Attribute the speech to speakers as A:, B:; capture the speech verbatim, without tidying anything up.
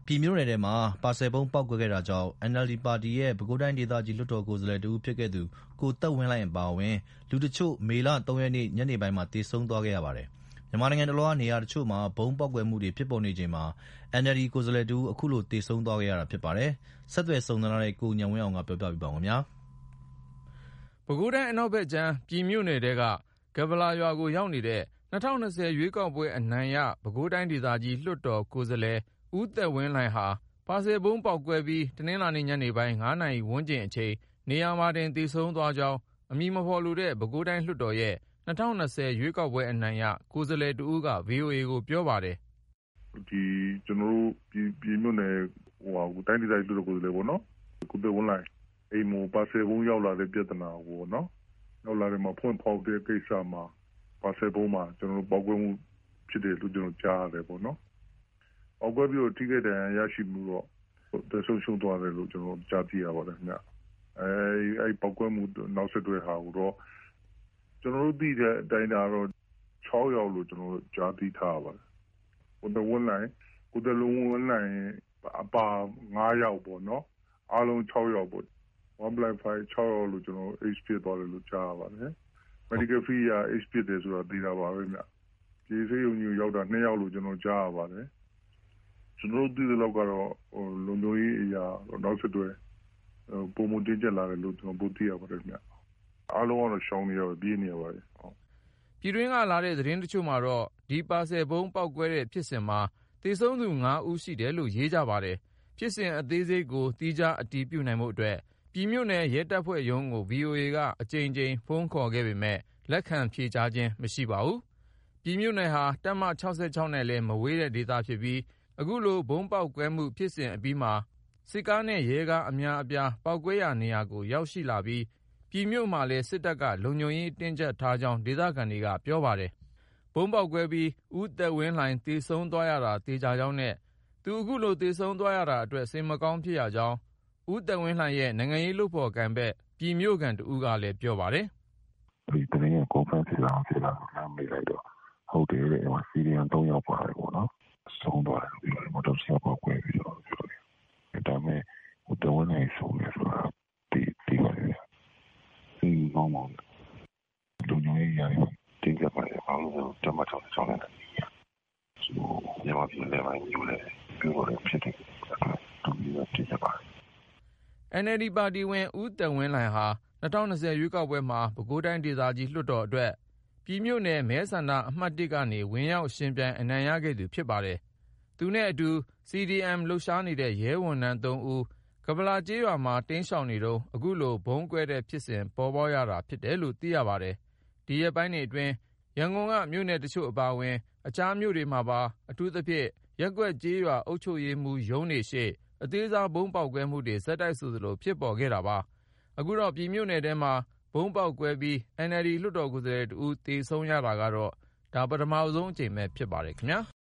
A: ပြည်မြို့နယ်ထဲမှာပါဆယ်ဗုံးပေါက်ကွဲခဲ့တာကြောင့် အန်အယ်လ်ဒီပါတီရဲ့ပဲခူးတိုင်းဒေသကြီးလွှတ်တော်ကိုယ်စားလှယ်တဦးဖြစ်ခဲ့သူကိုသက်ဝင်းလှိုင်အပါအဝင်လူတချို့မေလ၃ရက်နေ့ညနေပိုင်းမှာသေဆုံးသွားခဲ့ရပါတယ်။မြန်မာနိုင်ငံတလွှားနေရာတချို့မှာဗုံးပေါက်ကွဲမှုတွေဖြစ်ပေါ်နေချိန်မှာ အန်အယ်လ်ဒီကိုယ်စားလှယ်တဦးအခုလိုသေဆုံးသွားခဲ့ရတာဖြစ်ပါတယ်။ဆက်သွယ်စုံစမ်းထားတဲ့ကိုဉာဏ်ဝင်းအောင်ကပြောပြပါမယ်။
B: ပဲခူးတိုင်းအနောက်ဘက်ခြမ်းပြည်မြို့နယ်ထဲကကဗလာရွာကိုရောက်နေတဲ့၂၀၂၀ရွေးကောက်ပွဲအနိုင်ရပဲခူးတိုင်းဒေသကြီးလွှတ်တော်ကိုယ်စားလှယ်ဦးသက်ဝင်းလှိုင်ဟာပါဆယ်ဗုံးပေါက်ကွဲပြီးတနင်္လာနေ့ညနေပိုင်း၅နာရီဝန်းကျင်အချိန်နေရာမှာတင်သေဆုံးသွားကြောင်းအမည်မဖေါ်လိုတဲ့ပဲခူးတိုင်းလွှတ်တော်ရဲ့၂၀၂၀ရွေးကောက်ပွဲအနိုင်ရကိုယ်စားလှယ်တဦးက ဗွီအိုအေကိုပြောပါတယ်
C: ။ဒီကျွန်တော်တို့ပြည်ပြည်မြို့နယ်ဟိုဟာတိုင်းဒေသကြီးလွှတ်တော်ကိုယ်စားလှယ်ပေါ့နော်ကိုသက်ဝင်းလှိုင်အိမ်မှာပါဆယ်ဗုံးရောက်လာတဲ့ပြဿနာကိုနော်ရောက်လာတယ်မှာဖွင့်ဖောက်တဲ့ကိစ္စမှာပါဆယ်ဗုံးမှာကျွန်တော်တို့ပေါက်ကွဲမှုဖြစ်တယ်လို့ကျွန်တော်ကြားရတယ်ပေါ့နော်။ပေါက်ကွဲပြီးတော့ထိခိုက်ဒဏ်ရာရရှိမှုတော့တဆုံရှုံသွားတယ်လို့ကျွန်တော်ကြားသိရပါတယ်ခင်ဗျ။အဲအဲပေါက်ကွဲမှုနောက်ဆက်တွဲဟာကိုတော့ကျွန်တော်တို့သိတဲ့အတိုင်းဒါတော့၆ယောက်လို့ကျွန်တော်ကြားသိထားပါတယ်။ကိုသက်ဝင်းလှိုင်ကိုသက်လုံးဝင်းလှိုင်အပါ၅ယောက်ပေါ့နော်။အားလုံး၆ယောက်ပေါ့one point five၆ယောက်လို့ကျွန်တော် H ဖြစ်သွားတယ်လို့ကြားရပါတယ်။ medical fee ရ H ဖြစ်တယ်ဆိုတာသိတာပါပဲဗျ။ဒီစေယုံကြီးရောက်တာ၂ယောက်လို့ကျွန်တော်ကြားရပါတယ်။ကျွန်တော်တို့သိတဲ့လောက်ကတော့ဟိုလုံခြုံရေးအရာနောက်ဆက်တွဲပုံမတင်ကြလာတယ်လို့ကျွန်တော်ပိုသိရပါတယ်ဗျ။အားလုံးကတော့ရှောင်းနေရပြေးနေရပါတယ်
B: ။ပြည်တွင်းကလာတဲ့သတင်းတချို့မှာတော့ဒီပါဆယ်ဗုံးပေါက်ကွဲတဲ့ဖြစ်စဉ်မှာသေဆုံးသူ၅ဦးရှိတယ်လို့ရေးကြပါတယ်။ဖြစ်စဉ်အသေးစိတ်ကိုသီးခြားအတည်ပြုနိုင်ဖို့အတွက်ပြည်မြို့နယ်ရဲတပ်ဖွဲ့ရုံးကို ဗွီအိုအေကအကြိမ်ကြိမ်ဖုန်းခေါ်ခဲ့ပေမဲ့လက်ခံဖြေကြားခြင်းမရှိပါဘူး။ပြည်မြို့နယ်ဟာတပ်မ၆၆နဲ့လည်းမဝေးတဲ့ဒေသဖြစ်ပြီးအခုလိုဗုံးပေါက်ကွဲမှုဖြစ်စဉ်အပြီးမှာစစ်ကားနဲ့ရဲကားအများအပြားပေါက်ကွဲရာနေရာကိုရောက်ရှိလာပြီးပြည်မြို့မှာလည်းစစ်တပ်ကလုံခြုံရေးတင်းကျပ်ထားကြောင်းဒေသခံတွေကပြောပါတယ်။ဗုံးပေါက်ကွဲပြီးဦးသက်ဝင်းလှိုင်သေဆုံးသွားရတာသေချာကြောင်းနဲ့သူအခုလိုသေဆုံးသွားရတာအတွက်စိတ်မကောင်းဖြစ်ရကြောင်းဦးသက်ဝင်းလှိုင်ရဲ့နိုင်ငံရေးလုပ်ဖော်ကိုင်ဘက်ပြည်မြို့ခံတဦးကလည်းပြောပါတယ်
D: ။ဒီတနေ့က conference လာဖြစ်လာလမ်းမေးလိုက်တော့ဟုတ်တယ်တဲ့ဟိုစီရီယန်၃ယောက်ပါတယ်ပေါ့နော်။ဆုံးသွားတယ်ပြီးတော့မော်တော်ဆိုင်ကကွဲပြီးတော့ပြောတယ်။ဒါပေမဲ့ဟိုတဝန်းနေဆုံးနေဆိုတာဒီဒီပါလေ။ဒီကောင်းပါလူမျိုးရေးရတယ်တင်းကြပ်ပါတယ်အောင်လို့တမချောင်းချောင်းနေတာ။ဆိုညမပြလဲပိုင်းယူလဲပြောတော့ဖြစ်တယ်။တူပြီးတော့တင်းကြပ်ပါတယ်
B: ။ အန်အယ်လ်ဒီပါတီဝင်ဦးသက်ဝင်းလှိုင်ဟာ၂၀၂၀ရွေးကောက်ပွဲမှာပဲခူးတိုင်းဒေသကြီးလွှတ်တော်အတွက်ပြည်မြို့နယ်မဲဆန္ဒအမှတ်၁ကနေဝင်ရောက်ယှဉ်ပြိုင်အနိုင်ရခဲ့သူဖြစ်ပါတယ်။သူနဲ့အတူ စီဒီအမ် လှုပ်ရှားနေတဲ့ရဲဝန်ထမ်း၃ဦးကဗလာကျေးရွာမှာတိမ်းရှောင်နေတုန်းအခုလိုဗုံးကွဲတဲ့ဖြစ်စဉ်ပေါ်ပေါက်ရတာဖြစ်တယ်လို့သိရပါတယ်။ဒီရက်ပိုင်းတွေအတွင်းရန်ကုန်ကမြို့နယ်တချို့အပါအဝင်အခြားမြို့တွေမှာပါအထူးသဖြင့်ရပ်ကွက်ကျေးရွာအုပ်ချုပ်ရေးမှူးရုံးတွေရှေ့အသေးစားဗုံးပေါက်ကွဲမှုတွေဆက်တိုက်ဆိုသလိုဖြစ်ပေါ်ခဲ့တာပါ။အခုတော့ပြည်မြို့နယ်ထဲမှာဗုံးပေါက်ကွဲပြီး အန်အယ်လ်ဒီလွှတ်တော်ကိုယ်စားလှယ်တဦးသေဆုံးရတာကတော့ဒါပထမဆုံးအကြိမ်ပဲဖြစ်ပါတယ်ခင်ဗျာ